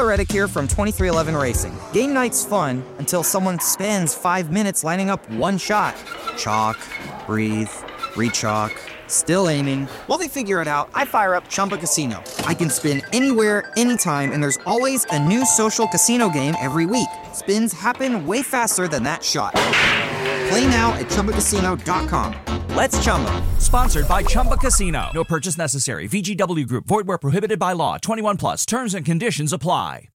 Reddick here from 2311 Racing. Game night's fun until someone spends 5 minutes lining up one shot. Chalk, breathe, re-chalk, still aiming. While they figure it out, I fire up Chumba Casino. I can spin anywhere, anytime, and there's always a new social casino game every week. Spins happen way faster than that shot. Play now at ChumbaCasino.com. Let's Chumba. Sponsored by Chumba Casino. No purchase necessary. VGW Group. Void where prohibited by law. 21 plus. Terms and conditions apply.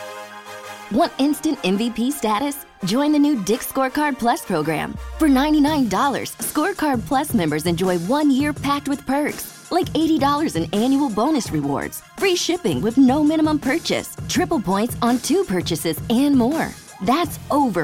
Want instant MVP status? Join the new Dick's Scorecard Plus program. For $99, Scorecard Plus members enjoy 1 year packed with perks, like $80 in annual bonus rewards, free shipping with no minimum purchase, triple points on 2 purchases, and more. That's over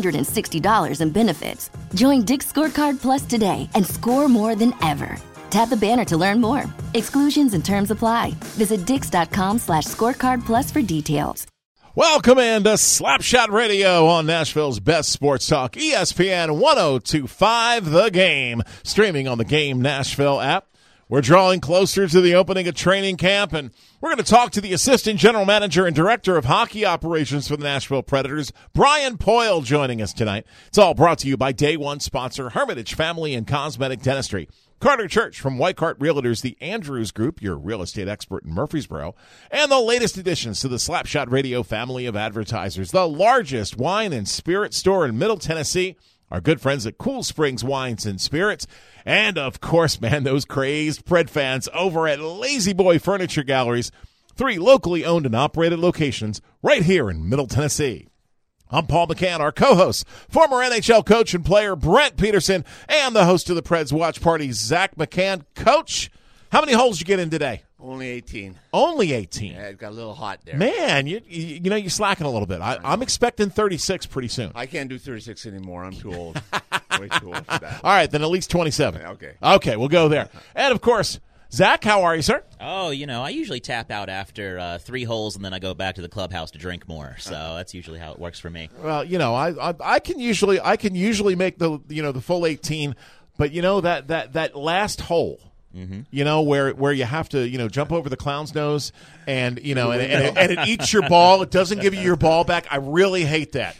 $160 in benefits. Join Dick's Scorecard Plus today and score more than ever. Tap the banner to learn more. Exclusions and terms apply. Visit dix.com/scorecard plus for details. Welcome into Slapshot Radio on Nashville's best sports talk, ESPN 102.5 The Game, streaming on the Game Nashville app. We're drawing closer to the opening of training camp, and we're going to talk to the Assistant General Manager and Director of Hockey Operations for the Nashville Predators, Brian Poyle, joining us tonight. It's all brought to you by Day One sponsor, Hermitage Family and Cosmetic Dentistry. Carter Church from White Cart Realtors, the Andrews Group, your real estate expert in Murfreesboro, and the latest additions to the Slapshot Radio family of advertisers, the largest wine and spirit store in Middle Tennessee, our good friends at Cool Springs Wines and Spirits, and, of course, man, those crazed Pred fans over at Lazy Boy Furniture Galleries, 3 locally owned and operated locations right here in Middle Tennessee. I'm Paul McCann, our co-host, former NHL coach and player Brent Peterson, and the host of the Preds Watch Party, Zach McCann. Coach, how many holes did you get in today? Only 18. Only 18? Yeah, it got a little hot there. Man, you're slacking a little bit. I'm expecting 36 pretty soon. I can't do 36 anymore. I'm too old. Way too old for that. All right, then at least 27. Okay. Okay, we'll go there. And, of course, Zach, how are you, sir? Oh, I usually tap out after 3 holes, and then I go back to the clubhouse to drink more. So that's usually how it works for me. Well, I can usually make the full 18, but that last hole. Mm-hmm. Where you have to, jump over the clown's nose and, and it eats your ball. It doesn't give you your ball back. I really hate that.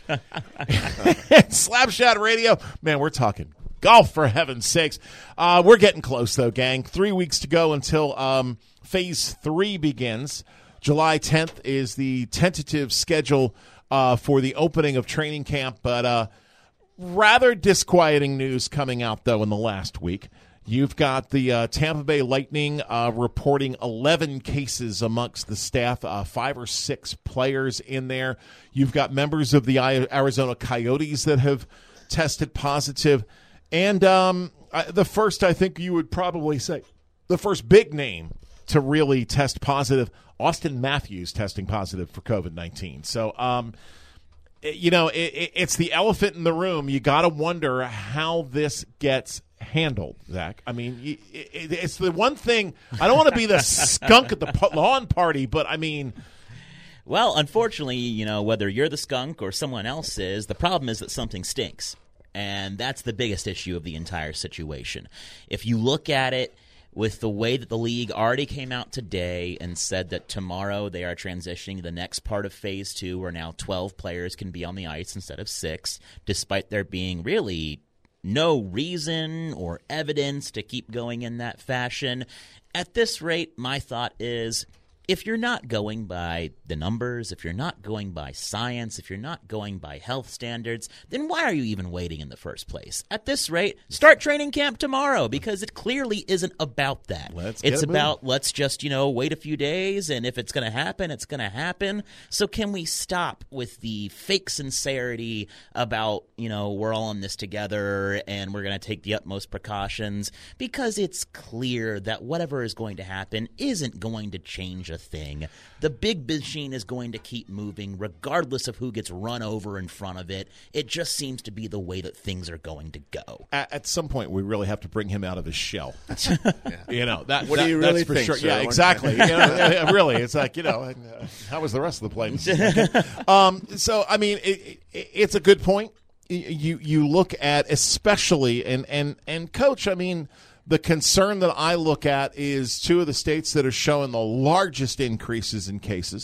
Slapshot Radio, man, we're talking golf, for heaven's sakes. We're getting close, though, gang. 3 weeks to go until Phase 3 begins. July 10th is the tentative schedule for the opening of training camp, but rather disquieting news coming out, though, in the last week. You've got the Tampa Bay Lightning reporting 11 cases amongst the staff, 5 or 6 players in there. You've got members of the Arizona Coyotes that have tested positive. And the first, I think you would probably say, the first big name to really test positive, Austin Matthews testing positive for COVID-19. So, it's the elephant in the room. You got to wonder how this gets handled, Zach. I mean, it's the one thing. I don't want to be the skunk at the lawn party, but I mean. Well, unfortunately, whether you're the skunk or someone else is, the problem is that something stinks. And that's the biggest issue of the entire situation. If you look at it with the way that the league already came out today and said that tomorrow they are transitioning to the next part of Phase 2 where now 12 players can be on the ice instead of 6, despite there being really no reason or evidence to keep going in that fashion. At this rate, my thought is, if you're not going by the numbers, if you're not going by science, if you're not going by health standards, then why are you even waiting in the first place? At this rate, start training camp tomorrow, because it clearly isn't about that. It's about let's just, wait a few days, and if it's going to happen, it's going to happen. So can we stop with the fake sincerity about, we're all in this together and we're going to take the utmost precautions, because it's clear that whatever is going to happen isn't going to change a thing. The big machine is going to keep moving regardless of who gets run over in front of it. It just seems to be the way that things are going to go. At some point, we really have to bring him out of his shell. What do you really that's for think, sure. sir? Yeah, exactly. Really, it's like, how was the rest of the plane? So, I mean, it's a good point. You look at, especially, and Coach, I mean, the concern that I look at is 2 of the states that are showing the largest increases in cases,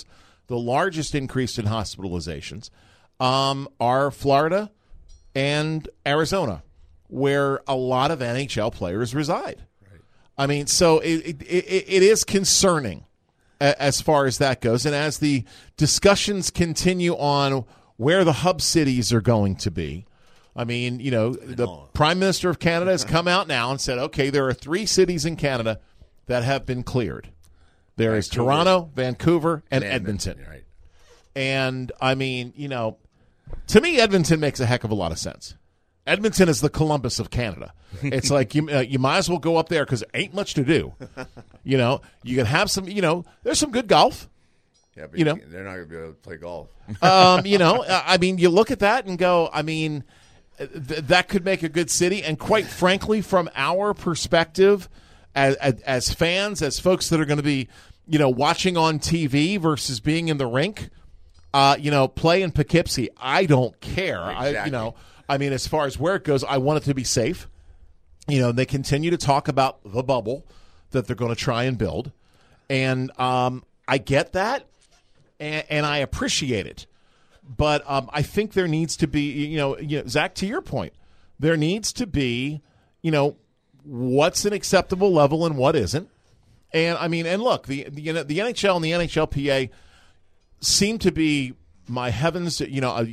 the largest increase in hospitalizations are Florida and Arizona, where a lot of NHL players reside. Right. I mean, so it is concerning as far as that goes. And as the discussions continue on where the hub cities are going to be, I mean, the Prime Minister of Canada has come out now and said, okay, there are 3 cities in Canada that have been cleared. There is Toronto, Vancouver, and Edmonton. Right. And, I mean, to me, Edmonton makes a heck of a lot of sense. Edmonton is the Columbus of Canada. It's like you might as well go up there because there ain't much to do. You can have some, there's some good golf. Yeah, but they're not going to be able to play golf. I mean, you look at that and go, I mean, that could make a good city. And quite frankly, from our perspective as fans, as folks that are going to be, watching on TV versus being in the rink, play in Poughkeepsie, I don't care. Exactly. I mean, as far as where it goes, I want it to be safe. They continue to talk about the bubble that they're going to try and build. And I get that, and I appreciate it. But I think there needs to be, Zach, to your point, there needs to be, what's an acceptable level and what isn't. And I mean, and look, the NHL and the NHLPA seem to be, my heavens,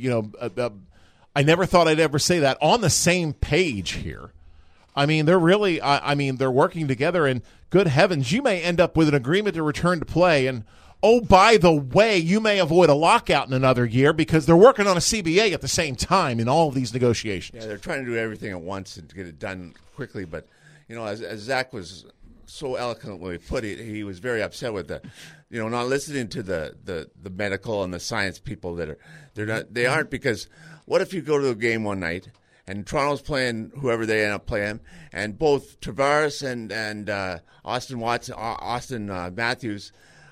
I never thought I'd ever say that, on the same page here. I mean, they're really, they're working together, and good heavens, you may end up with an agreement to return to play, and oh, by the way, you may avoid a lockout in another year because they're working on a CBA at the same time in all of these negotiations. Yeah, they're trying to do everything at once and get it done quickly. But, as Zach was so eloquently put it, he was very upset with not listening to the medical and the science people they aren't, because what if you go to a game one night and Toronto's playing whoever they end up playing, and both Tavares and Austin Matthews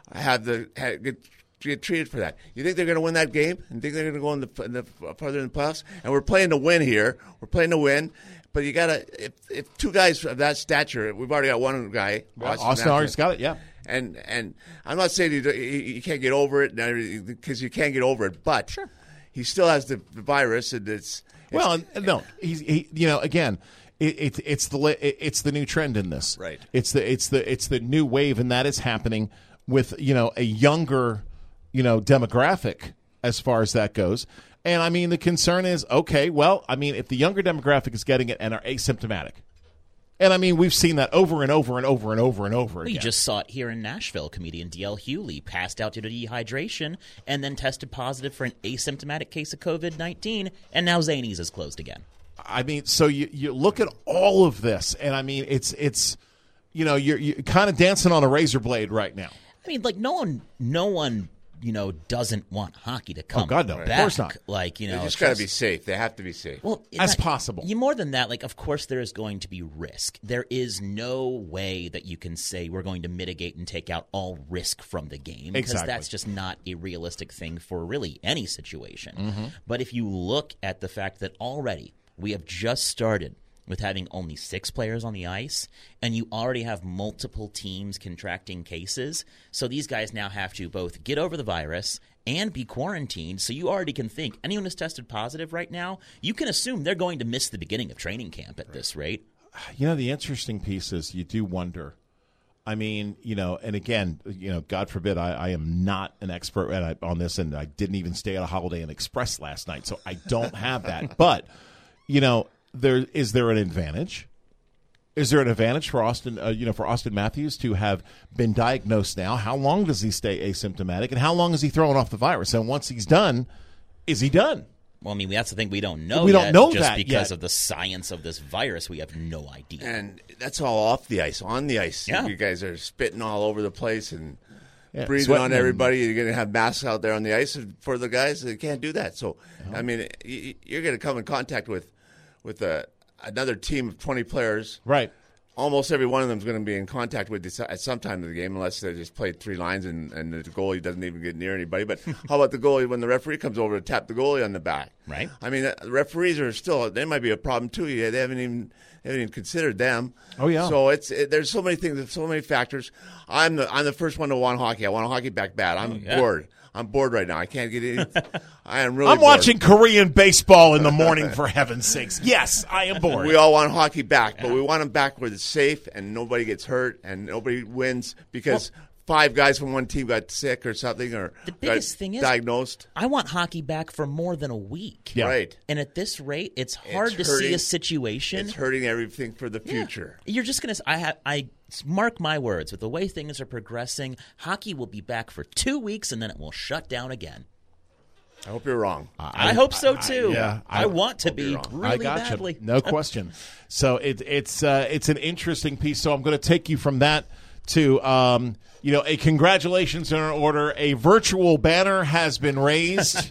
get treated for that? You think they're going to win that game? And think they're going to go further in the playoffs? And we're playing to win here. We're playing to win. But you got to, if 2 guys of that stature, we've already got one guy. Austin already got it, yeah. And I'm not saying he can't get over it, because you can't get over it, but sure, he still has the virus, and it's no, again, it's the new trend in this, right? It's the new wave, and that is happening with a younger demographic as far as that goes. And I mean, the concern is, okay, well, I mean, if the younger demographic is getting it and are asymptomatic, and I mean, we've seen that over and over and over and over and over again. You just saw it here in Nashville. Comedian D.L. Hewley passed out due to dehydration and then tested positive for an asymptomatic case of COVID-19, and now Zanies is closed again. I mean, so you look at all of this, and I mean, it's you're kind of dancing on a razor blade right now. I mean, like, no one doesn't want hockey to come back. Of course not. Like, they just got to be safe. They have to be safe. Well, as possible. More than that, like, of course there is going to be risk. There is no way that you can say we're going to mitigate and take out all risk from the game. Because that's just not a realistic thing for really any situation. Mm-hmm. But if you look at the fact that already we have just started with having only 6 players on the ice, and you already have multiple teams contracting cases. So these guys now have to both get over the virus and be quarantined. So you already can think, anyone who's tested positive right now, you can assume they're going to miss the beginning of training camp at this rate. The interesting piece is you do wonder. I mean, and again, God forbid, I am not an expert on this, and I didn't even stay at a Holiday Inn Express last night, so I don't have that. But, is there an advantage? Is there an advantage for Austin Matthews to have been diagnosed now? How long does he stay asymptomatic, and how long is he throwing off the virus? And once he's done, is he done? Well, I mean, that's the thing we don't know. We don't know just that because yet. of the science of this virus. We have no idea. And that's all off the ice. On the ice, you guys are spitting all over the place and breathing on everybody. You're going to have masks out there on the ice for the guys. They can't do that. So, I mean, you're going to come in contact with another team of 20 players. Right. Almost every one of them is going to be in contact with you at some time of the game, unless they just played 3 lines and the goalie doesn't even get near anybody. But how about the goalie when the referee comes over to tap the goalie on the back? Right. I mean, the referees are still, they might be a problem too. They haven't even considered them. Oh yeah. So there's so many things, so many factors. I'm the first one to want hockey. I want hockey back bad. I'm bored. I'm bored right now. I can't get anything. I am really I'm bored. watching Korean baseball in the morning, for heaven's sakes. Yes, I am bored. We all want hockey back, but we want them back where it's safe and nobody gets hurt and nobody wins because 5 guys from one team got sick or something or the biggest thing is diagnosed. I want hockey back for more than a week. Yeah. Right. And at this rate, it's hard to see a situation. It's hurting everything for the future. You're just going to – I mark my words. With the way things are progressing, hockey will be back for 2 weeks, and then it will shut down again. I hope you're wrong. I hope so, too. I want to be really I got badly. You. No question. So it's an interesting piece. So I'm going to take you from that to a congratulations in order. A virtual banner has been raised.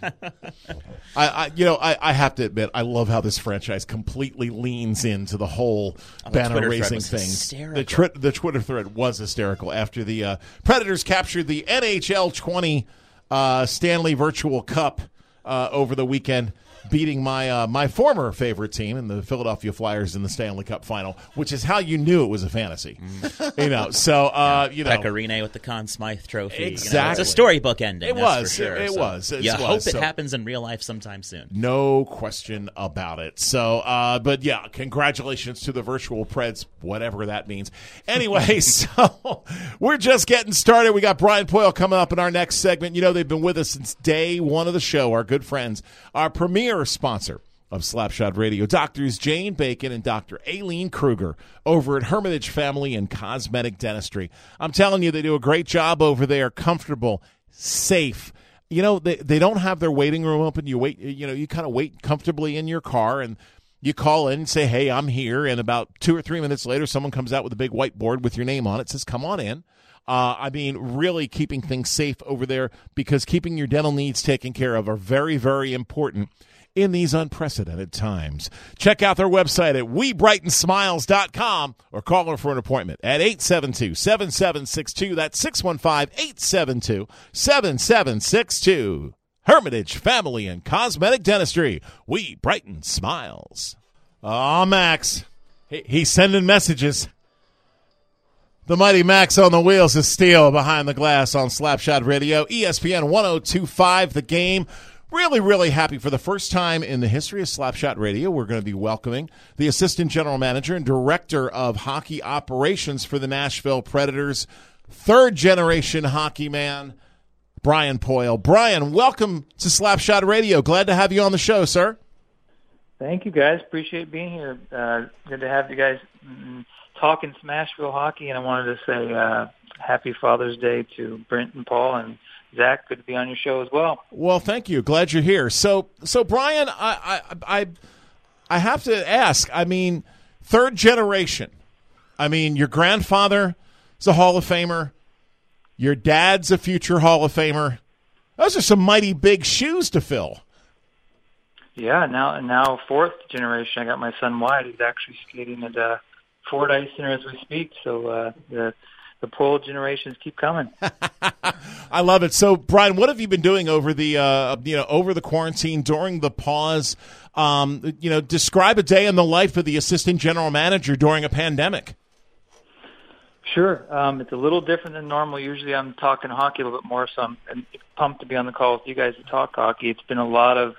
I have to admit, I love how this franchise completely leans into the whole banner raising thing. The Twitter thread was hysterical after the Predators captured the NHL 20 Stanley Virtual Cup over the weekend, beating my former favorite team in the Philadelphia Flyers in the Stanley Cup final, which is how you knew it was a fantasy. So Pekka Rinne with the Conn Smythe Trophy. Exactly. It's a storybook ending. It that's was. For sure. It was. You hope it happens in real life sometime soon. No question about it. So, but yeah, congratulations to the virtual Preds, whatever that means. Anyway, so we're just getting started. We got Brian Poyle coming up in our next segment. They've been with us since day one of the show, our good friends, our premier sponsor of Slapshot Radio, Doctors Jane Bacon and Dr. Aileen Kruger over at Hermitage Family and Cosmetic Dentistry. I'm telling you, they do a great job over there, comfortable, safe. They don't have their waiting room open. You wait, you kind of wait comfortably in your car and you call in and say, hey, I'm here. And about 2 or 3 minutes later, someone comes out with a big whiteboard with your name on it, says, come on in. Really keeping things safe over there because keeping your dental needs taken care of are very, very important in these unprecedented times. Check out their website at WeBrightenSmiles.com or call her for an appointment at 872-7762. That's 615-872-7762. Hermitage Family and Cosmetic Dentistry. We brighten smiles. Oh, Max. He's sending messages. The mighty Max on the wheels of steel behind the glass on Slapshot Radio. ESPN 102.5 The Game. Really, really happy for the first time in the history of Slapshot Radio. We're going to be welcoming the Assistant General Manager and Director of Hockey Operations for the Nashville Predators, third-generation hockey man, Brian Poyle. Brian, welcome to Slapshot Radio. Glad to have you on the show, sir. Thank you, guys. Appreciate being here. Good to have you guys talking Smashville hockey, and I wanted to say happy Father's Day to Brent and Paul and Zach. Good to be on your show as well. Well, thank you. Glad you're here. So Brian, I have to ask. Third generation. Your grandfather is a Hall of Famer. Your dad's a future Hall of Famer. Those are some mighty big shoes to fill. Yeah. Now fourth generation. I got my son Wyatt. He's actually skating at Fordyce Center as we speak. So the Poyle generations keep coming. I love it. So, Brian, what have you been doing over the over the quarantine during the pause? Describe a day in the life of the assistant general manager during a pandemic. Sure. It's a little different than normal. Usually, I'm talking hockey a little bit more, so I'm pumped to be on the call with you guys to talk hockey. It's been a lot of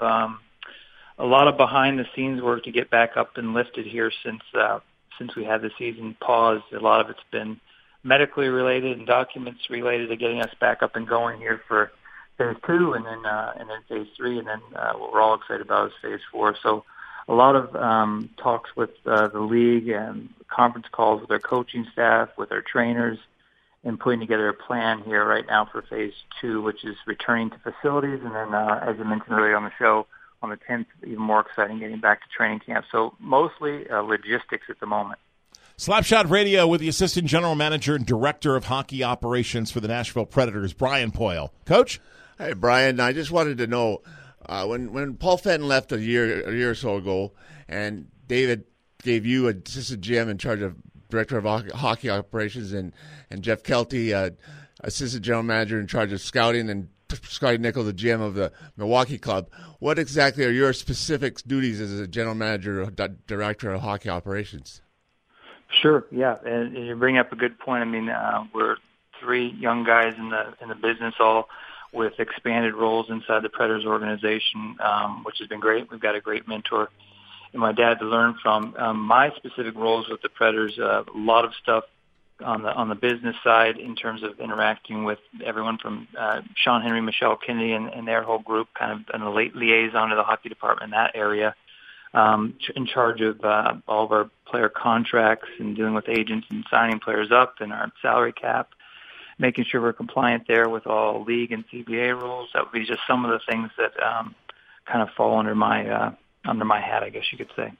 behind the scenes work to get back up and lifted here since we had the season paused. A lot of it's been medically related and documents related to getting us back up and going here for phase 2 and then phase 3, and then what we're all excited about is phase 4. So a lot of talks with the league and conference calls with our coaching staff, with our trainers, and putting together a plan here right now for phase 2, which is returning to facilities. And then, as I mentioned earlier on the show, on the 10th, even more exciting, getting back to training camp. So mostly logistics at the moment. Slapshot Radio with the Assistant General Manager and Director of Hockey Operations for the Nashville Predators, Brian Poyle. Coach? Hey, Brian, I just wanted to know, when Paul Fenton left a year or so ago, and David gave you assistant GM in charge of Director of Hockey Operations, and Jeff Kelty, Assistant General Manager in charge of scouting, and Scotty Nickel, the GM of the Milwaukee Club, what exactly are your specific duties as a General Manager or Director of Hockey Operations? Sure, yeah, and you bring up a good point. We're 3 young guys in the business, all with expanded roles inside the Predators organization, which has been great. We've got a great mentor and my dad to learn from. My specific roles with the Predators, a lot of stuff on the business side in terms of interacting with everyone from Sean Henry, Michelle Kennedy, and their whole group, kind of in a late liaison to the hockey department in that area, in charge of all of our player contracts and dealing with agents and signing players up and our salary cap, making sure we're compliant there with all league and CBA rules. That would be just some of the things that kind of fall under my hat, I guess you could say.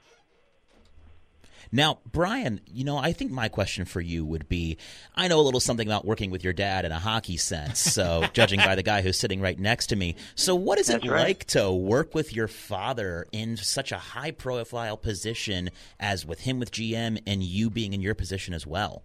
Now, Brian, I think my question for you would be, I know a little something about working with your dad in a hockey sense, so judging by the guy who's sitting right next to me. So what is it like to work with your father in such a high-profile position as with him with GM and you being in your position as well?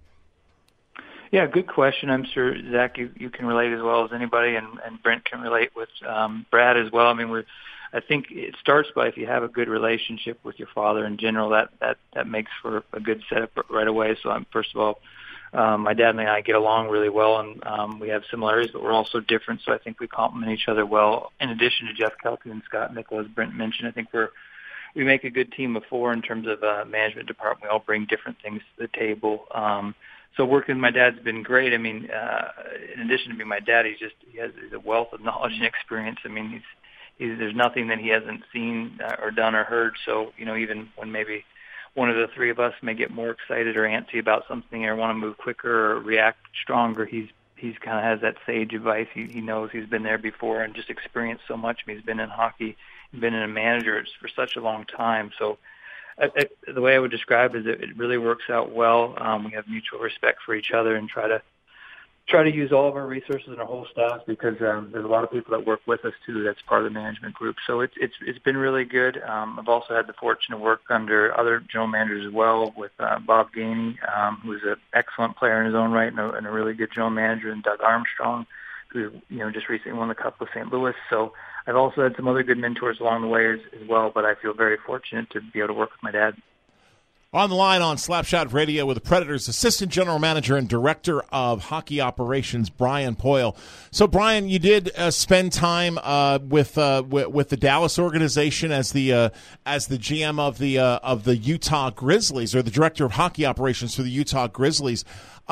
Yeah, good question. I'm sure, Zach, you can relate as well as anybody, and Brent can relate with Brad as well. I mean, I think it starts by if you have a good relationship with your father in general, that makes for a good setup right away. So first of all, my dad and I get along really well, and we have similarities, but we're also different. So I think we complement each other well. In addition to Jeff Kelty and Scott Nichol, as Brent mentioned, I think we make a good team of four in terms of management department. We all bring different things to the table. So working with my dad's been great. I mean, in addition to being my dad, he's a wealth of knowledge and experience. I mean, there's nothing that he hasn't seen or done or heard. So, even when maybe one of the three of us may get more excited or antsy about something or want to move quicker or react stronger, he's kind of has that sage advice. He knows he's been there before and just experienced so much. I mean, he's been in hockey, been in a manager for such a long time. So the way I would describe it is it really works out well. We have mutual respect for each other and try to use all of our resources and our whole staff because there's a lot of people that work with us too. That's part of the management group. So it's been really good. I've also had the fortune to work under other general managers as well with Bob Gainey, who's an excellent player in his own right and a really good general manager, and Doug Armstrong, who just recently won the Cup with St. Louis. So I've also had some other good mentors along the way as well, but I feel very fortunate to be able to work with my dad. On the line on Slapshot Radio with the Predators Assistant General Manager and Director of Hockey Operations, Brian Poile. So, Brian, you did spend time with the Dallas organization as the GM of the Utah Grizzlies, or the Director of Hockey Operations for the Utah Grizzlies.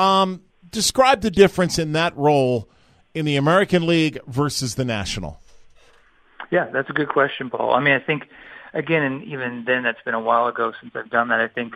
Describe the difference in that role in the American League versus the National. Yeah, that's a good question, Paul. I mean, I think, again, and even then, that's been a while ago since I've done that. I think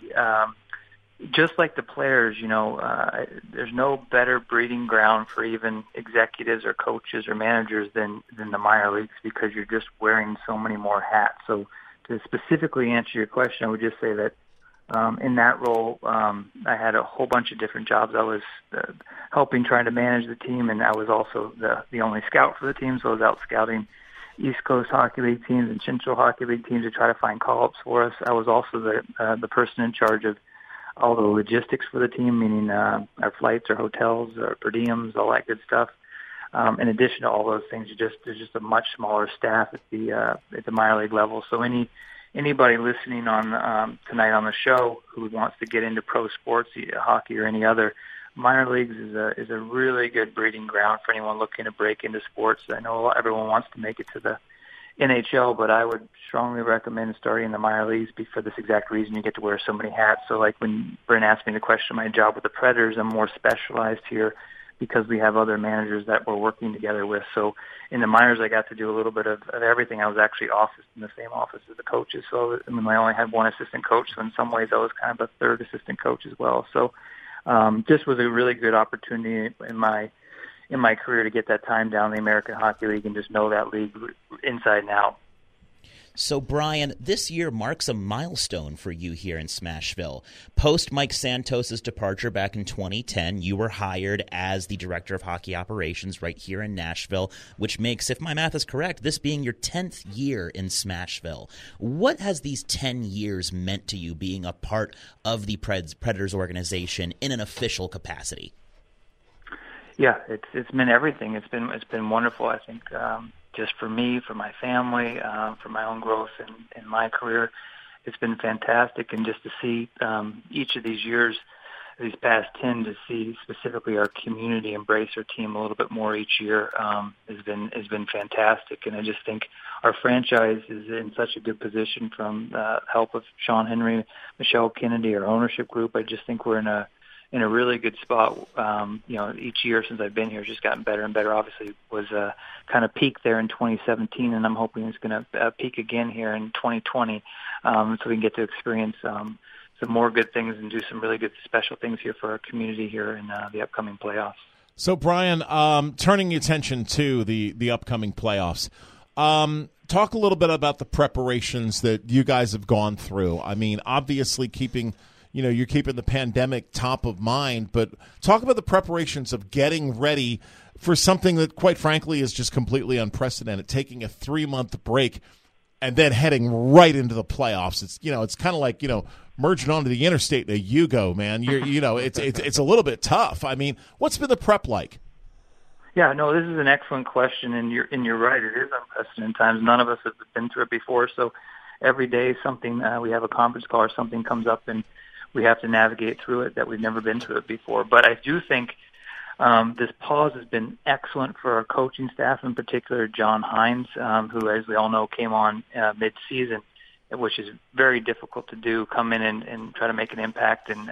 just like the players, there's no better breeding ground for even executives or coaches or managers than the minor leagues because you're just wearing so many more hats. So to specifically answer your question, I would just say that in that role, I had a whole bunch of different jobs. I was helping trying to manage the team, and I was also the only scout for the team, so I was out scouting East Coast Hockey League teams and Central Hockey League teams to try to find call-ups for us. I was also the person in charge of all the logistics for the team, meaning our flights, our hotels, our per diems, all that good stuff. In addition to all those things, there's just a much smaller staff at the minor league level. So anybody listening on tonight on the show who wants to get into pro sports, hockey or any other, minor leagues is a really good breeding ground for anyone looking to break into sports. I know everyone wants to make it to the NHL, but I would strongly recommend starting in the minor leagues for this exact reason. You get to wear so many hats. So like when Brent asked me the question, my job with the Predators, I'm more specialized here because we have other managers that we're working together with. So in the minors, I got to do a little bit of everything. I was actually in the same office as the coaches. So I only had one assistant coach, so in some ways I was kind of a third assistant coach as well. So just was a really good opportunity in my career to get that time down in the American Hockey League and just know that league inside and out. So, Brian, this year marks a milestone for you here in Smashville. Post Mike Santos' departure back in 2010, you were hired as the Director of Hockey Operations right here in Nashville, which makes, if my math is correct, this being your 10th year in Smashville. What has these 10 years meant to you being a part of the Predators organization in an official capacity? Yeah, it's meant everything. It's been wonderful, I think. Just for me, for my family, for my own growth in my career, it's been fantastic. And just to see each of these years these past 10 to see specifically our community embrace our team a little bit more each year has been fantastic. And I just think our franchise is in such a good position from the help of Sean Henry, Michelle Kennedy, our ownership group. I just think we're in a really good spot. Each year since I've been here, it's just gotten better and better. Obviously, was kind of peak there in 2017, and I'm hoping it's going to peak again here in 2020, so we can get to experience some more good things and do some really good special things here for our community here in the upcoming playoffs. So, Brian, turning your attention to the upcoming playoffs, talk a little bit about the preparations that you guys have gone through. I mean, obviously you're keeping the pandemic top of mind, but talk about the preparations of getting ready for something that, quite frankly, is just completely unprecedented, taking a 3-month break and then heading right into the playoffs. It's kind of like, merging onto the interstate in a Yugo, man. It's a little bit tough. I mean, what's been the prep like? Yeah, no, this is an excellent question, and you're right. It is unprecedented times. None of us have been through it before, so every day something we have a conference call or something comes up, and we have to navigate through it that we've never been through it before. But I do think this pause has been excellent for our coaching staff, in particular John Hines, who, as we all know, came on mid-season, which is very difficult to do, come in and try to make an impact and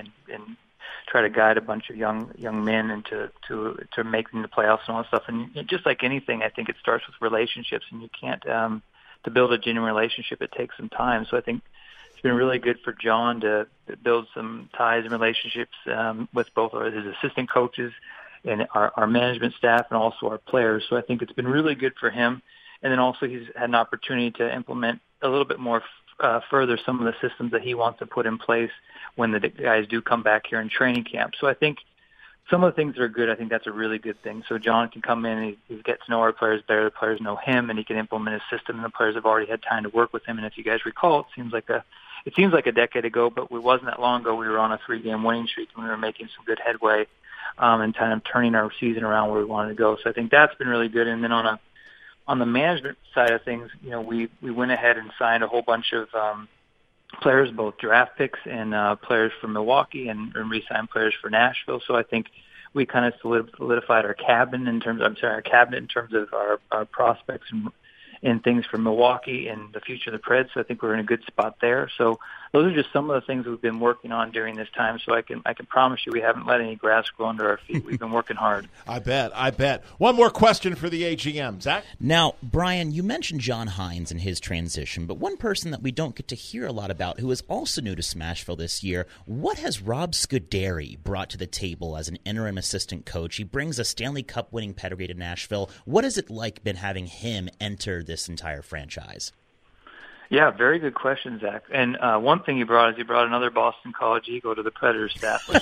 try to guide a bunch of young men into to making the playoffs and all that stuff. And just like anything, I think it starts with relationships, and you can't to build a genuine relationship, it takes some time. So I think it's been really good for John to build some ties and relationships with both his assistant coaches and our management staff and also our players. So I think it's been really good for him. And then also he's had an opportunity to implement a little bit more further some of the systems that he wants to put in place when the guys do come back here in training camp. So I think some of the things that are good, I think that's a really good thing. So John can come in and he gets to know our players better, the players know him, and he can implement his system, and the players have already had time to work with him. And if you guys recall, it seems like a decade ago, but it wasn't that long ago. We were on a 3-game winning streak, and we were making some good headway and kind of turning our season around where we wanted to go. So I think that's been really good. And then on the management side of things, we went ahead and signed a whole bunch of players, both draft picks and players for Milwaukee, and re-signed players for Nashville. So I think we kind of solidified our cabinet in terms of our prospects and things for Milwaukee and the future of the Preds. So I think we're in a good spot there. So those are just some of the things we've been working on during this time. So I can promise you we haven't let any grass grow under our feet. We've been working hard. I bet. One more question for the AGM. Zach? Now, Brian, you mentioned John Hines and his transition, but one person that we don't get to hear a lot about who is also new to Smashville this year, what has Rob Scuderi brought to the table as an interim assistant coach? He brings a Stanley Cup winning pedigree to Nashville. What has it like been having him enter this entire franchise? Yeah, very good question, Zach. And one thing he brought another Boston College Eagle to the Predators staff. So,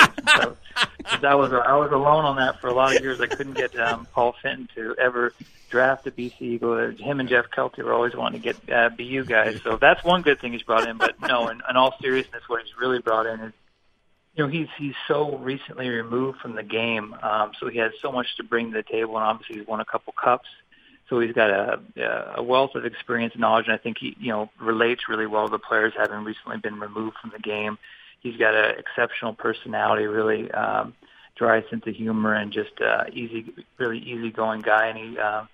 I was alone on that for a lot of years. I couldn't get Paul Fenton to ever draft a BC Eagle. Him and Jeff Kelty were always wanting to get BU guys. So that's one good thing he's brought in. But no, in all seriousness, what he's really brought in is, he's so recently removed from the game, so he has so much to bring to the table, and obviously he's won a couple cups. So he's got a wealth of experience and knowledge, and I think he relates really well to the players having recently been removed from the game. He's got an exceptional personality, really dry sense of humor, and just really easygoing guy. And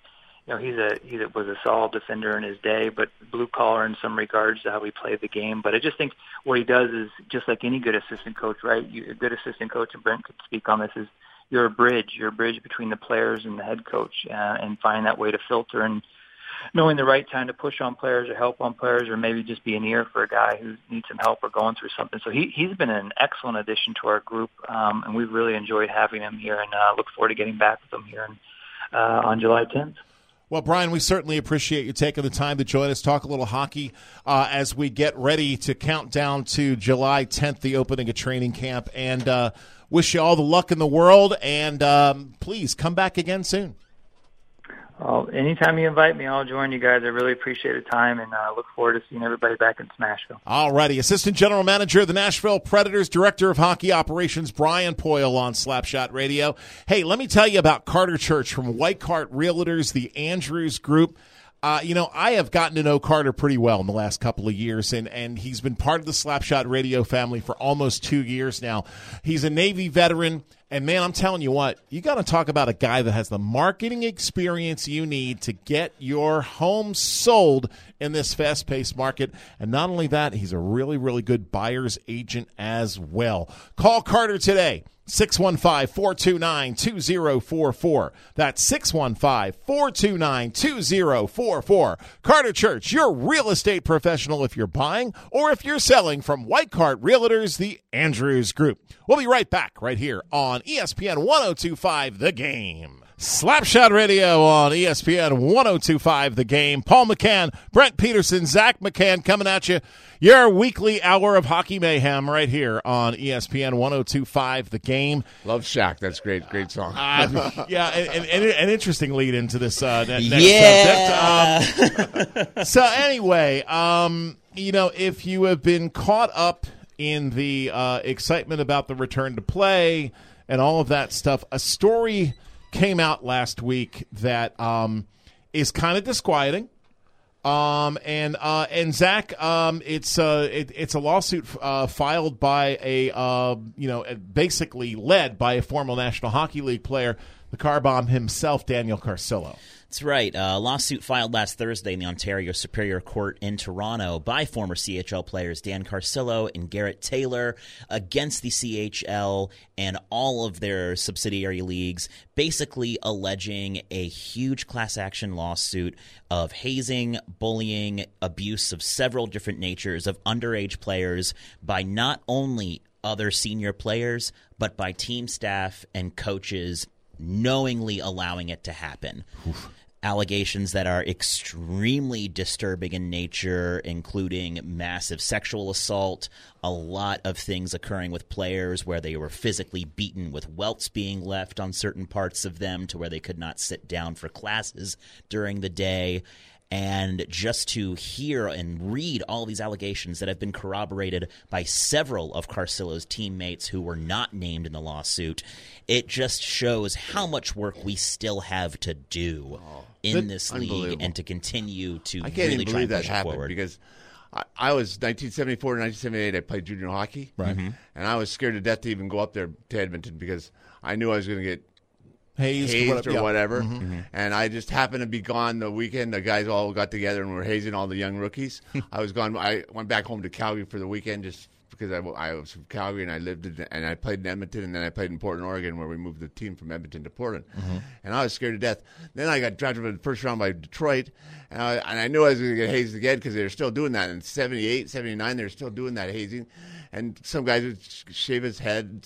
he was a solid defender in his day, but blue collar in some regards to how he played the game. But I just think what he does is just like any good assistant coach, right? A good assistant coach, and Brent could speak on this, is you're a bridge between the players and the head coach, and finding that way to filter and knowing the right time to push on players or help on players, or maybe just be an ear for a guy who needs some help or going through something. So he's been an excellent addition to our group, and we've really enjoyed having him here, and look forward to getting back with him here on July 10th. Well, Brian, we certainly appreciate you taking the time to join us, talk a little hockey as we get ready to count down to July 10th, the opening of training camp, and wish you all the luck in the world, and please come back again soon. Well, anytime you invite me, I'll join you guys. I really appreciate the time, and look forward to seeing everybody back in Smashville. All righty. Assistant General Manager of the Nashville Predators, Director of Hockey Operations, Brian Poyle on Slapshot Radio. Hey, let me tell you about Carter Church from White Cart Realtors, the Andrews Group. I have gotten to know Carter pretty well in the last couple of years, and he's been part of the Slapshot Radio family for almost 2 years now. He's a Navy veteran, and, man, I'm telling you what, you got to talk about a guy that has the marketing experience you need to get your home sold in this fast-paced market. And not only that, he's a really, really good buyer's agent as well. Call Carter today. 615-429-2044. That's 615-429-2044. Carter Church, your real estate professional if you're buying or if you're selling, from White Cart Realtors, the Andrews Group. We'll be right back right here on ESPN 102.5 The Game. Slapshot Radio on ESPN 102.5 The Game. Paul McCann, Brent Peterson, Zach McCann coming at you. Your weekly hour of hockey mayhem right here on ESPN 102.5 The Game. Love Shaq. That's great. Great song. Yeah, and an interesting lead into this next subject. So anyway, if you have been caught up in the excitement about the return to play and all of that stuff, a story came out last week that is kind of disquieting. And Zach, it's a lawsuit filed by basically led by a former National Hockey League player, the car bomb himself, Daniel Carcillo. That's right. A lawsuit filed last Thursday in the Ontario Superior Court in Toronto by former CHL players Dan Carcillo and Garrett Taylor against the CHL and all of their subsidiary leagues, basically alleging a huge class action lawsuit of hazing, bullying, abuse of several different natures of underage players by not only other senior players, but by team staff and coaches knowingly allowing it to happen. Oof. Allegations that are extremely disturbing in nature, including massive sexual assault, a lot of things occurring with players where they were physically beaten with welts being left on certain parts of them to where they could not sit down for classes during the day. And just to hear and read all these allegations that have been corroborated by several of Carcillo's teammates who were not named in the lawsuit, it just shows how much work we still have to do in this league and to continue to really try and push it forward. Because I was 1974 to 1978, I played junior hockey. Right. And I was scared to death to even go up there to Edmonton because I knew I was going to get hazed or whatever. Mm-hmm. And I just happened to be gone the weekend. The guys all got together and were hazing all the young rookies. I was gone. I went back home to Calgary for the weekend just because I was from Calgary and I played in Edmonton, and then I played in Portland, Oregon, where we moved the team from Edmonton to Portland. Mm-hmm. And I was scared to death. Then I got drafted in the first round by Detroit, and I knew I was going to get hazed again because they were still doing that. In 78, 79, they were still doing that hazing. And some guys would shave his head.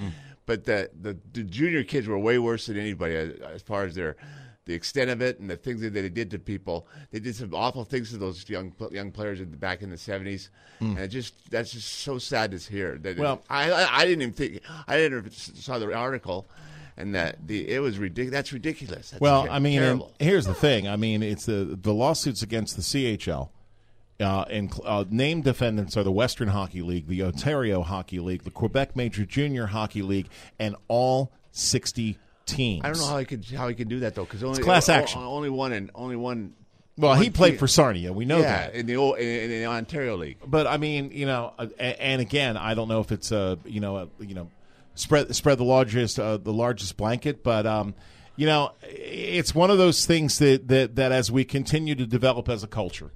But the junior kids were way worse than anybody as far as the extent of it and the things that they did to people. They did some awful things to those young players back in the 70s, and that's just so sad to hear. I didn't even think I didn't saw the article, and it was ridiculous. That's ridiculous. That's terrible. Here's the thing. I mean, it's the lawsuits against the CHL. And named defendants are the Western Hockey League, the Ontario Hockey League, the Quebec Major Junior Hockey League, and all 60 teams. I don't know how he could do that though, because only class action. Only one. Well, he played for Sarnia. We know that in the Ontario League. But I mean, and again, I don't know if it's spread the largest blanket, but it's one of those things that as we continue to develop as a culture.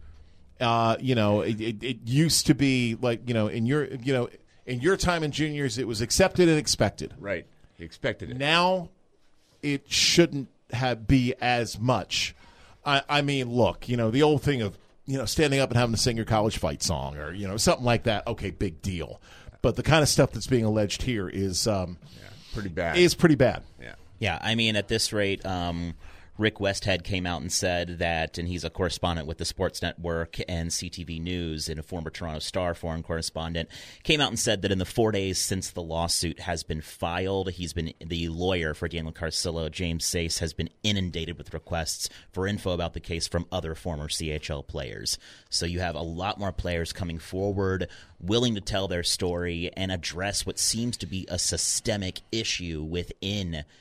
It used to be like, in your time in juniors, it was accepted and expected. Right. You expected it. Now it shouldn't be as much. I mean, look, the old thing of, standing up and having to sing your college fight song or, something like that. Okay, big deal. But the kind of stuff that's being alleged here is pretty bad. Is pretty bad. Yeah. Yeah. I mean, at this rate, Rick Westhead came out and said that, and he's a correspondent with the Sports Network and CTV News and a former Toronto Star foreign correspondent, came out and said that in the 4 days since the lawsuit has been filed, the lawyer for Daniel Carcillo, James Sace, has been inundated with requests for info about the case from other former CHL players. So you have a lot more players coming forward, willing to tell their story and address what seems to be a systemic issue within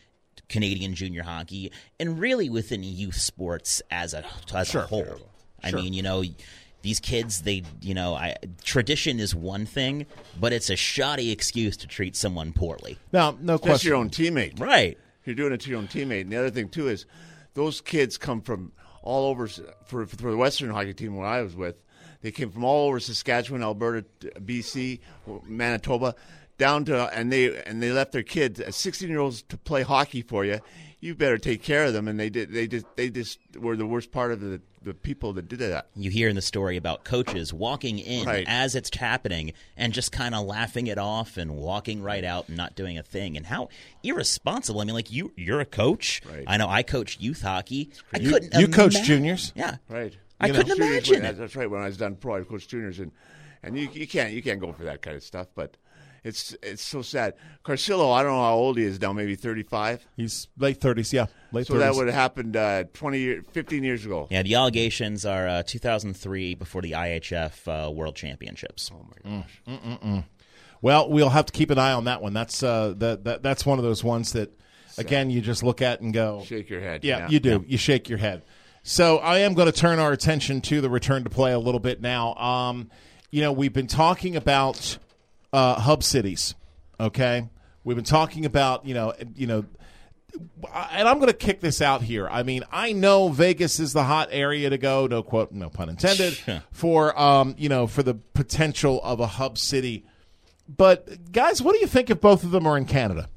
Canadian junior hockey, and really within youth sports as a whole. I mean, these kids, tradition is one thing, but it's a shoddy excuse to treat someone poorly. No That's question. your own teammate. Right. You're doing it to your own teammate. And the other thing, too, is those kids come from all over. For the Western hockey team where I was with, they came from all over Saskatchewan, Alberta, BC, Manitoba, down to, and they left their kids as 16-year-olds to play hockey for you. You better take care of them, and they just were the worst part of the people that did that. You hear in the story about coaches walking in as it's happening and just kind of laughing it off and walking right out and not doing a thing. And how irresponsible. I mean, like, you're a coach. Right. I know I coach youth hockey. You coach juniors? Yeah. Right. I couldn't imagine it. That's right. When I was done pro, I coached juniors, and you can't go for that kind of stuff. But it's so sad. Carcillo, I don't know how old he is now. Maybe 35. He's late 30s. Yeah, late 30s. So that would have happened 15 years ago. Yeah, the allegations are 2003 before the IHF World Championships. Oh my gosh. Well, we'll have to keep an eye on that one. That's that's one of those ones that, again, you just look at and go, shake your head. Yeah, you do. Yeah. You shake your head. So I am going to turn our attention to the return to play a little bit now. We've been talking about hub cities. Okay, we've been talking about and I'm going to kick this out here. I mean, I know Vegas is the hot area to go. No pun intended. For for the potential of a hub city. But guys, what do you think if both of them are in Canada?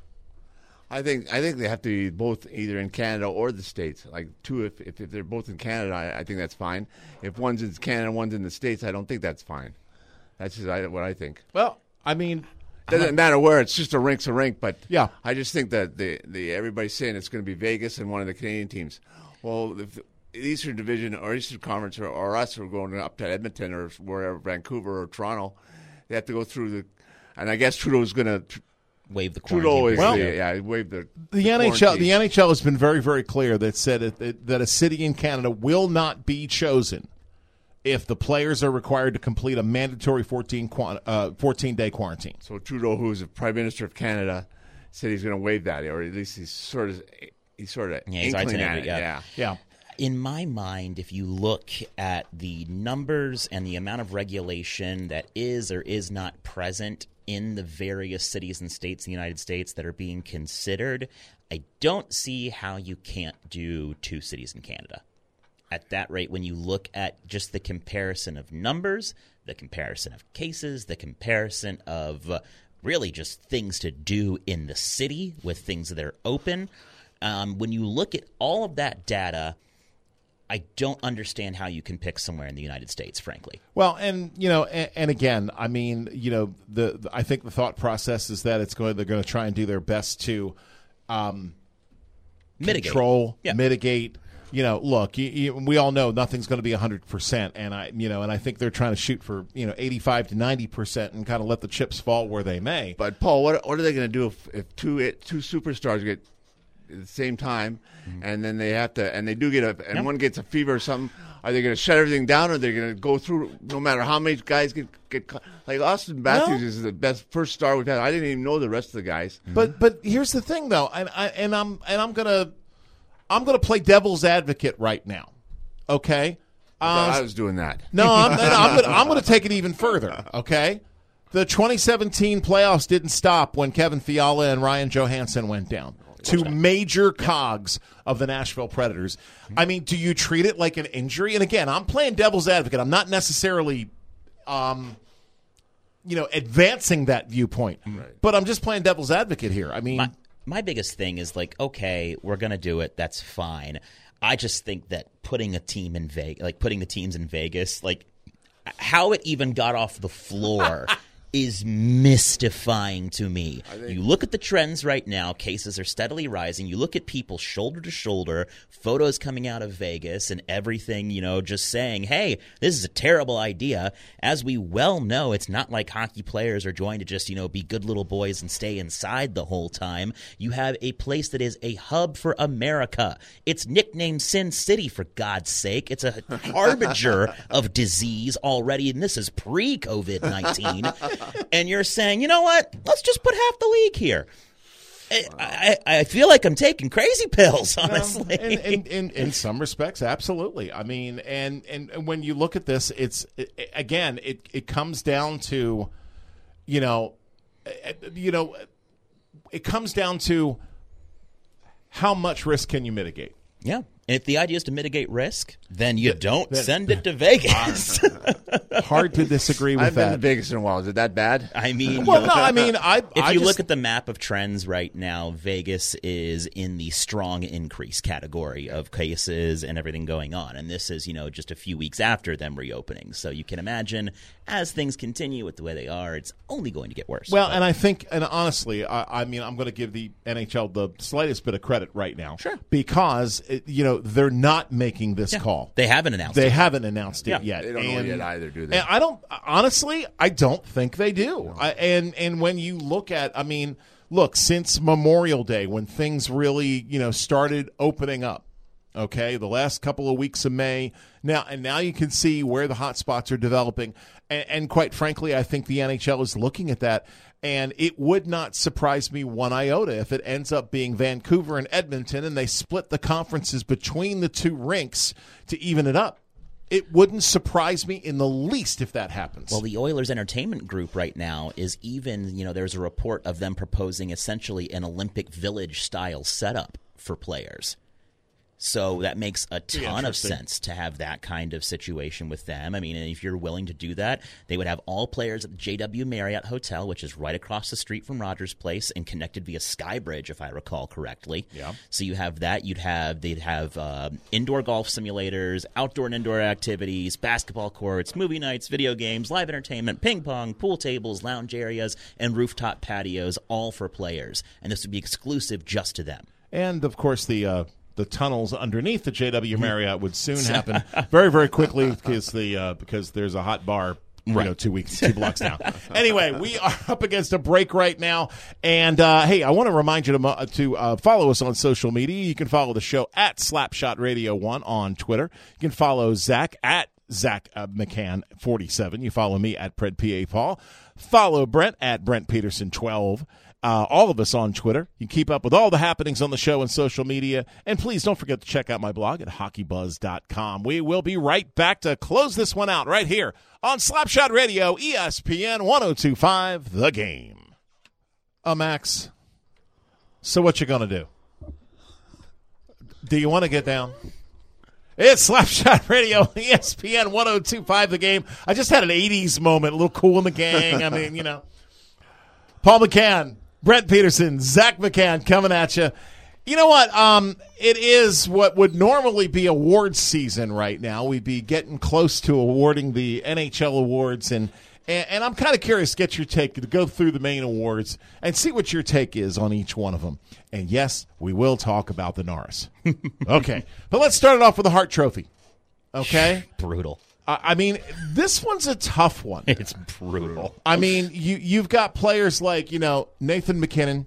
I think they have to be both either in Canada or the States. Like if they're both in Canada, I think that's fine. If one's in Canada and one's in the States, I don't think that's fine. That's just what I think. Well, I mean, doesn't matter where. It's just a rink's a rink. But yeah, I just think that everybody's saying it's going to be Vegas and one of the Canadian teams. Well, if the Eastern Division or Eastern Conference or us are going up to Edmonton or wherever, Vancouver or Toronto, they have to go through and I guess Trudeau's going to waive the quarantine. Waive the NHL. The NHL has been very, very clear that said that a city in Canada will not be chosen if the players are required to complete a mandatory 14-day quarantine. So Trudeau, who is the Prime Minister of Canada, said he's going to waive that, or at least he's sort of inkling at it. Yeah. In my mind, if you look at the numbers and the amount of regulation that is or is not present in the various cities and states in the United States that are being considered, I don't see how you can't do two cities in Canada. At that rate, when you look at just the comparison of numbers, the comparison of cases, the comparison of really just things to do in the city with things that are open, when you look at all of that data, I don't understand how you can pick somewhere in the United States, frankly. Well, and again, I mean, I think the thought process is that they're going to try and do their best to control, mitigate. Look, we all know nothing's going to be 100%, and I think they're trying to shoot for 85 to 90% and kind of let the chips fall where they may. But Paul, what are they going to do if two superstars get at the same time, and then they have to, and they do get one gets a fever or something? Are they going to shut everything down, or are they going to go through no matter how many guys get like Austin Matthews is the best first star we've had. I didn't even know the rest of the guys. But here's the thing though, and I'm gonna play devil's advocate right now. Okay, I was doing that. No, I'm gonna take it even further. Okay, the 2017 playoffs didn't stop when Kevin Fiala and Ryan Johansson went down. Two major cogs of the Nashville Predators. I mean, do you treat it like an injury? And again, I'm playing devil's advocate. I'm not necessarily, advancing that viewpoint. Right. But I'm just playing devil's advocate here. I mean, my biggest thing is like, okay, we're going to do it. That's fine. I just think that putting the teams in Vegas, like how it even got off the floor is mystifying to me. You look at the trends right now, cases are steadily rising. You look at people shoulder to shoulder, photos coming out of Vegas and everything, just saying, hey, this is a terrible idea. As we well know, it's not like hockey players are going to just, be good little boys and stay inside the whole time. You have a place that is a hub for America. It's nicknamed Sin City, for God's sake. It's a harbinger of disease already, and this is pre-COVID-19. And you're saying, you know what? Let's just put half the league here. I feel like I'm taking crazy pills, honestly. In some respects, absolutely. I mean, and when you look at this, it comes down to, it comes down to how much risk can you mitigate. Yeah. And if the idea is to mitigate risk, then you don't send it to Vegas. Hard to disagree with I've that. been to Vegas in a while. Is it that bad? I mean, well, no, I mean, if you look at the map of trends right now, Vegas is in the strong increase category of cases and everything going on. And this is, just a few weeks after them reopening. So you can imagine as things continue with the way they are, it's only going to get worse. Well, and I think, and honestly, I mean, I'm going to give the NHL the slightest bit of credit right now. Sure. Because, they're not making this call. They haven't announced it. They haven't announced it yet. They don't know yet either, do they? And I don't think they do. No. And when you look at, since Memorial Day, when things really, started opening up, okay, the last couple of weeks of May, now you can see where the hot spots are developing. And quite frankly, I think the NHL is looking at that. And it would not surprise me one iota if it ends up being Vancouver and Edmonton and they split the conferences between the two rinks to even it up. It wouldn't surprise me in the least if that happens. Well, the Oilers Entertainment Group right now is even, there's a report of them proposing essentially an Olympic Village-style setup for players. So that makes a ton of sense to have that kind of situation with them. I mean, if you're willing to do that, they would have all players at the JW Marriott Hotel, which is right across the street from Rogers Place and connected via Skybridge, if I recall correctly. Yeah. So you have that. They'd have indoor golf simulators, outdoor and indoor activities, basketball courts, movie nights, video games, live entertainment, ping pong, pool tables, lounge areas, and rooftop patios, all for players. And this would be exclusive just to them. And, of course, the tunnels underneath the JW Marriott would soon happen very, very quickly because there's a hot bar, 2 blocks down. Anyway, we are up against a break right now, and hey, I want to remind you to follow us on social media. You can follow the show at Slapshot Radio 1 on Twitter. You can follow Zach at Zach McCann 47. You follow me at Pred PA Paul. Follow Brent at Brent Peterson 12. All of us on Twitter. You can keep up with all the happenings on the show and social media. And please don't forget to check out my blog at hockeybuzz.com. We will be right back to close this one out right here on Slapshot Radio, ESPN 102.5, The Game. Max, so what you going to do? Do you want to get down? It's Slapshot Radio, ESPN 102.5, The Game. I just had an 80s moment, a little Cool in the Gang. I mean, Paul McCann, Brent Peterson, Zach McCann coming at you. You know what? It is what would normally be awards season right now. We'd be getting close to awarding the NHL awards, and I'm kind of curious to get your take, to go through the main awards and see what your take is on each one of them. And yes, we will talk about the Norris. Okay, but let's start it off with the Hart Trophy. Okay? Brutal. I mean, this one's a tough one. It's brutal. I mean, you've got players like, Nathan MacKinnon.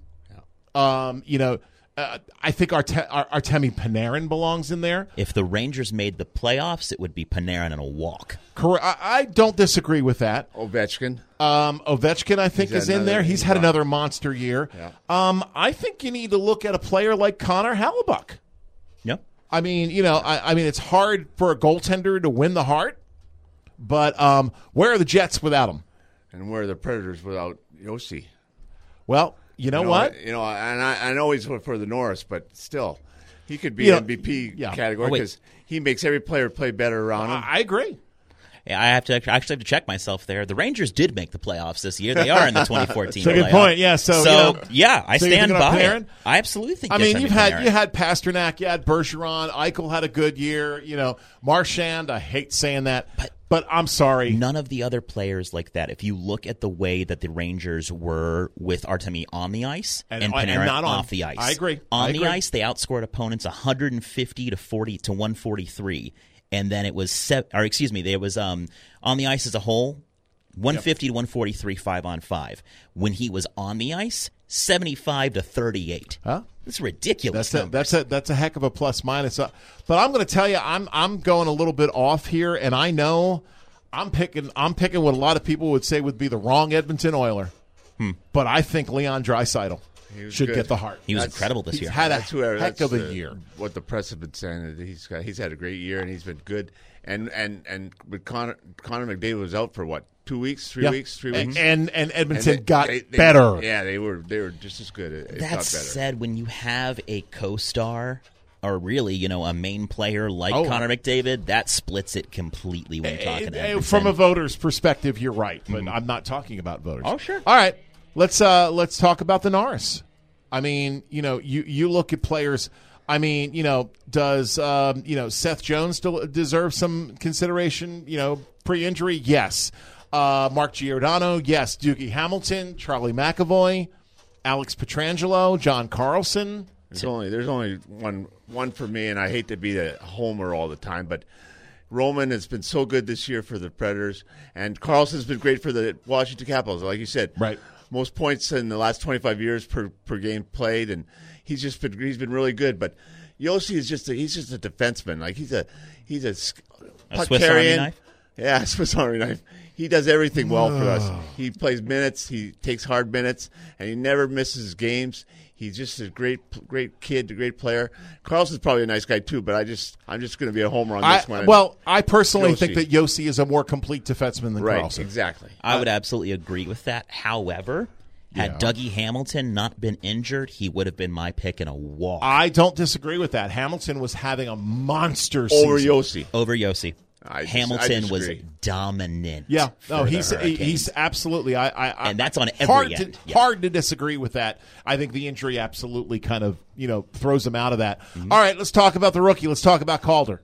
I think Artemi Panarin belongs in there. If the Rangers made the playoffs, it would be Panarin in a walk. Correct. I don't disagree with that. Ovechkin. Ovechkin, I think, is in there. He's had another monster year. Yeah. I think you need to look at a player like Connor Hellebuyck. Yep. I mean, I mean, it's hard for a goaltender to win the Hart, but where are the Jets without him? And where are the Predators without Yossi? Well, you know what? And I know he's for the Norris, but still, he could be MVP category because he makes every player play better around him. I agree. Yeah, I actually have to check myself there. The Rangers did make the playoffs this year. They are in the 2014 That's a good point. Yeah, I stand by it. I absolutely think. I mean, you had Pasternak, you had Bergeron, Eichel had a good year. Marchand. I hate saying that, but I'm sorry. None of the other players like that. If you look at the way that the Rangers were with Artemi on the ice and Panarin not off the ice, I agree. On the ice, they outscored opponents 150 to 143. And then it was on the ice as a whole, 150 to 143, 5-on-5. When he was on the ice, 75 to 38. Huh? It's ridiculous. That's a heck of a plus minus. But I'm going to tell you, I'm going a little bit off here, and I know I'm picking what a lot of people would say would be the wrong Edmonton Oiler. But I think Leon Draisaitl. should good. get the Hart. He was incredible this He's year. had a That's whoever. heck That's of a year. What the press have been saying, that he's had a great year and he's been good. And with Connor McDavid was out for what, 2 weeks, 3 weeks, 3 weeks, and Edmonton And got they- better. Yeah, they were just as good. It got That better. said, when you have a co-star or really, a main player like Connor McDavid, that splits it completely when you're talking to Edmonton. From a voter's perspective, you're right, but I'm not talking about voters. Oh, sure. All right, let's talk about the Norris. I mean, you look at players. I mean, does Seth Jones still deserve some consideration? Pre-injury, yes. Mark Giordano, yes. Dougie Hamilton, Charlie McAvoy, Alex Pietrangelo, John Carlson. There's only one for me, and I hate to be the homer all the time, but Roman has been so good this year for the Predators, and Carlson's been great for the Washington Capitals. Like you said, right? Most points in the last 25 years per game played, and he's been really good. But Yossi is just a defenseman. Like he's a puck Swiss carrying. Army knife? Yeah, Swiss Army knife. He does everything well for us. He plays minutes. He takes hard minutes, and he never misses games. He's just a great kid, a great player. Carlson's probably a nice guy too, but I'm just going to be a homer on this one. Well, I personally Yossi. think that Yossi is a more complete defenseman than Right, Carlson. exactly. I would absolutely agree with that. However, had Dougie Hamilton not been injured, he would have been my pick in a walk. I don't disagree with that. Hamilton was having a monster season. Over Yossi. Hamilton I was disagree. dominant. Yeah, no, for the he's Hurricanes. absolutely. And that's on every end. Yeah. Hard to disagree with that. I think the injury absolutely kind of throws him out of that. All right, let's talk about the rookie. Let's talk about Calder.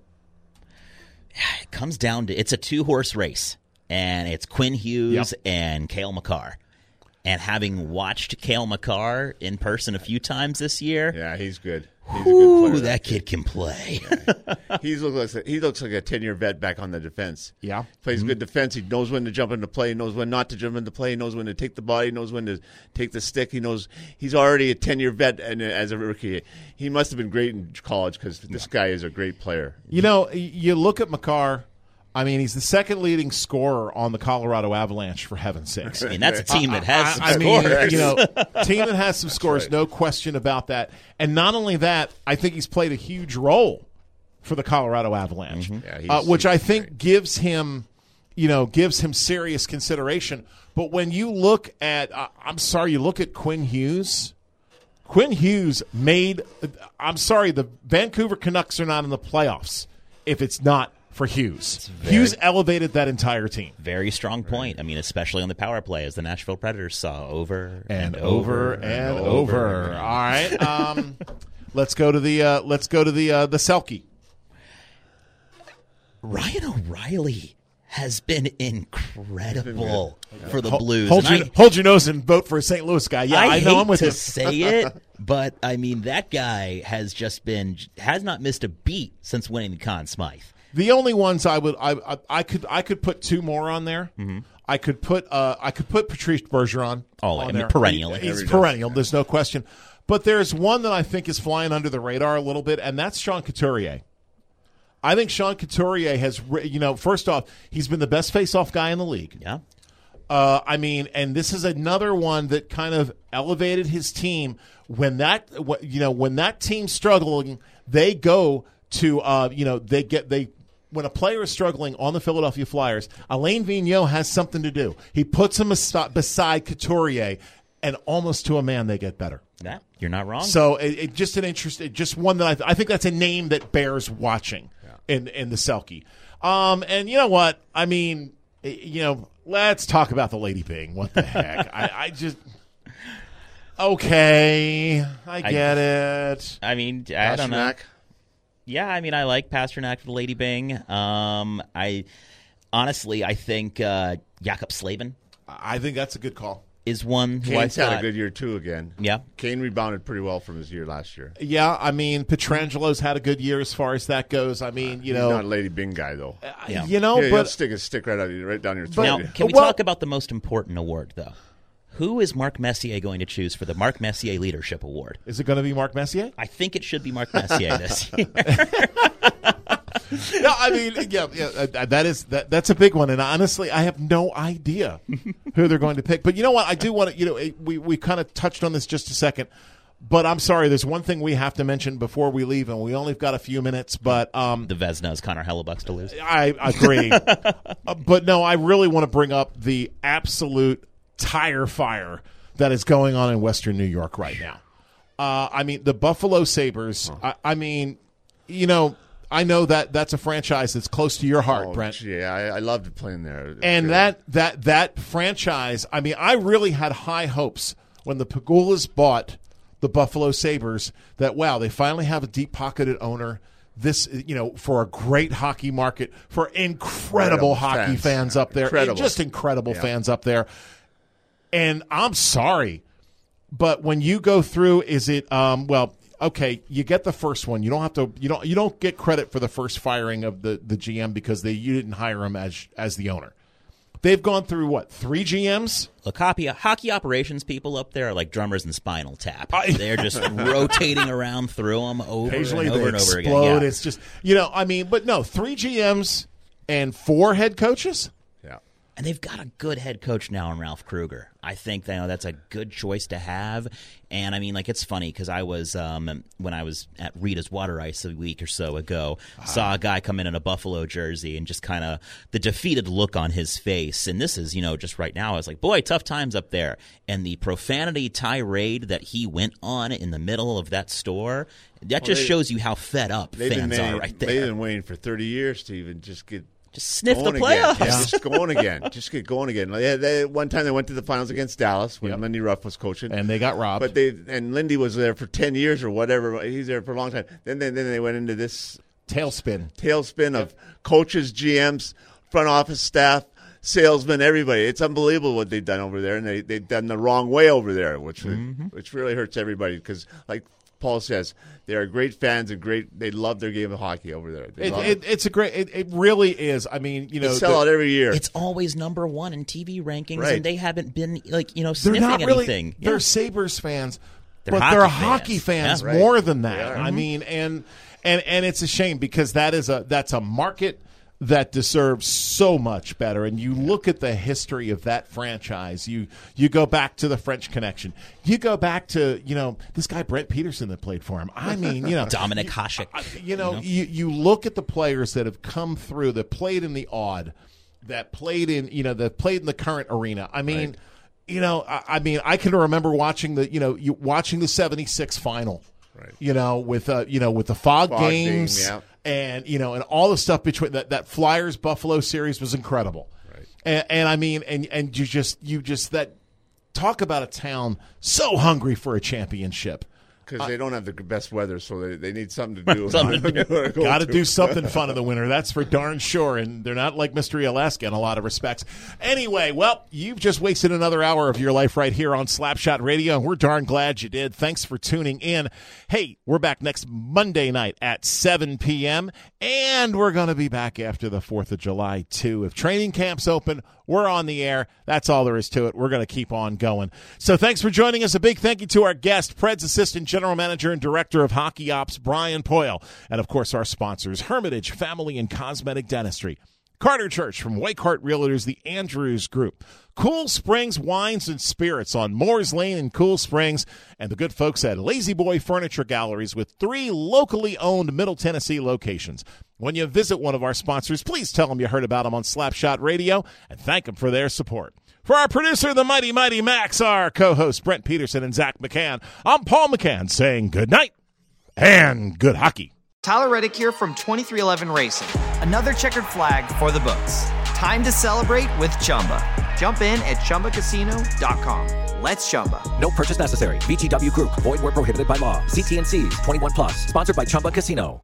It comes down to it's a 2-horse race, and it's Quinn Hughes and Cale Makar. And having watched Cale Makar in person a few times this year, Yeah, he's good. He's a good player. that kid can play. He looks like a 10-year vet back on the defense. Yeah. Plays good defense. He knows when to jump into play. He knows when not to jump into play. He knows when to take the body. He knows when to take the stick. He knows he's already a 10-year vet, and as a rookie, he must have been great in college because this guy is a great player. You look at Makar. I mean, he's the second leading scorer on the Colorado Avalanche, for heaven's sakes. I mean, that's a team that has some I mean, scores. Team that has some scores, no question about that. And not only that, I think he's played a huge role for the Colorado Avalanche, Yeah, which he's I think great. gives him serious consideration. But when you look at, you look at Quinn Hughes. Quinn Hughes the Vancouver Canucks are not in the playoffs if it's not for Hughes. Hughes elevated that entire team. Very strong point. I mean, especially on the power play, as the Nashville Predators saw over And over. All right, let's go to the Selke. Ryan O'Reilly has been incredible for the Blues. Hold your nose and vote for a St. Louis guy. Yeah, I know. hate I'm with to you. say it, but I mean that guy has not missed a beat since winning the Conn Smythe. The only ones I could put two more on there. Mm-hmm. I could put Patrice Bergeron. On there. Perennial. He's perennial. There's no question. But there's one that I think is flying under the radar a little bit, and that's Sean Couturier. I think Sean Couturier has, first off, he's been the best face-off guy in the league. Yeah. And this is another one that kind of elevated his team. When that team's struggling, they go to, when a player is struggling on the Philadelphia Flyers, Alain Vigneault has something to do. He puts him beside Couturier, and almost to a man, they get better. Yeah, you're not wrong. So just one that I think that's a name that bears watching in the Selke. And you know what? I mean, let's talk about the Lady Byng. What the heck? I just okay. I get it. I mean, I don't know. Pasternak. Yeah, I mean, I like Pasternak for the Lady Byng. I think Jakob Slavin I think that's a good call. is one who I Kane's had thought. a good year too again. Yeah. Kane rebounded pretty well from his year last year. Yeah, I mean, Petrangelo's had a good year as far as that goes. I mean, He's not a Lady Byng guy though. Yeah. He'll but stick a stick right down your throat. Now, can we talk about the most important award, though? Who is Mark Messier going to choose for the Mark Messier Leadership Award? is it going to be Mark Messier? I think it should be Mark Messier this year. No, I mean, that's a big one, and honestly, I have no idea who they're going to pick. But you know what? I do want to. We kind of touched on this just a second, but I'm sorry. There's one thing we have to mention before we leave, and we only got a few minutes. But the Vezina's Connor Hellebuck's to lose. I agree, but no, I really want to bring up the absolute tire fire that is going on in Western New York right now. I mean, the Buffalo Sabres. I mean, I know that that's a franchise that's close to your heart, Brent. Yeah, I loved playing there. And that franchise, I mean, I really had high hopes when the Pegulas bought the Buffalo Sabres that, wow, they finally have a deep-pocketed owner. This, for a great hockey market, for incredible hockey fans up there. Just incredible fans up there. And I'm sorry, but when you go through, is it, okay, you get the first one. You don't have to. You don't get credit for the first firing of the GM because you didn't hire him as the owner. They've gone through what, 3 GMs? Look, hockey operations people up there are like drummers in Spinal Tap. They're just rotating around through them over and over and over again. Yeah. It's just but no, 3 GMs and 4 head coaches. Yeah. And they've got a good head coach now in Ralph Kruger. I think that's a good choice to have. And, I mean, it's funny because I was when I was at Rita's Water Ice a week or so ago, saw a guy come in a Buffalo jersey and just kind of the defeated look on his face. And this is, just right now, I was like, boy, tough times up there. And the profanity tirade that he went on in the middle of that store, that shows you how fed up fans are right there. They've been waiting for 30 years to even just sniff the playoffs. Just going again. Just get going again. One time they went to the finals against Dallas when Lindy Ruff was coaching. And they got robbed. And Lindy was there for 10 years or whatever. He's there for a long time. Then they went into this tailspin of coaches, GMs, front office staff, salesmen, everybody. It's unbelievable what they've done over there. And they've done the wrong way over there, which really hurts everybody because, like Paul says, they are great fans and they love their game of hockey over there. It really is. I mean, they sell out every year. It's always number 1 in TV rankings, and they haven't been they're sniffing not really, anything. They're Sabres fans, but they're hockey fans more than that. I mean, and it's a shame because that's a market that deserves so much better. And you look at the history of that franchise. You go back to the French Connection. You go back to, this guy Brent Peterson that played for him. I mean, Dominik Hasek. You look at the players that have come through, that played in the Odd, that played in the current arena. I mean, I can remember watching the 76 final. Right. With the fog games. Yeah. And and all the stuff between that Flyers Buffalo series was incredible, right? And I mean, and you just that talk about a town so hungry for a championship because they don't have the best weather, so they need something to do. Got to do something fun in the winter. That's for darn sure. And they're not like Mystery Alaska in a lot of respects. Anyway, well, you've just wasted another hour of your life right here on Slapshot Radio, and we're darn glad you did. Thanks for tuning in. Hey, we're back next Monday night at 7 p.m., and we're going to be back after the 4th of July, too. If training camp's open, we're on the air. That's all there is to it. We're going to keep on going. So thanks for joining us. A big thank you to our guest, Preds Assistant General Manager and Director of Hockey Ops, Brian Poyle. And, of course, our sponsors, Hermitage Family and Cosmetic Dentistry, Carter Church from Whitehart Realtors, the Andrews Group, Cool Springs Wines and Spirits on Moores Lane in Cool Springs, and the good folks at Lazy Boy Furniture Galleries with 3 locally owned Middle Tennessee locations. When you visit one of our sponsors, please tell them you heard about them on Slapshot Radio and thank them for their support. For our producer, the Mighty Mighty Max, our co-hosts Brent Peterson and Zach McCann, I'm Paul McCann saying good night and good hockey. Tyler Reddick here from 2311 Racing. Another checkered flag for the books. Time to celebrate with Chumba. Jump in at ChumbaCasino.com. Let's Chumba. No purchase necessary. VGW Group. Void where prohibited by law. See T&Cs. 21+. Sponsored by Chumba Casino.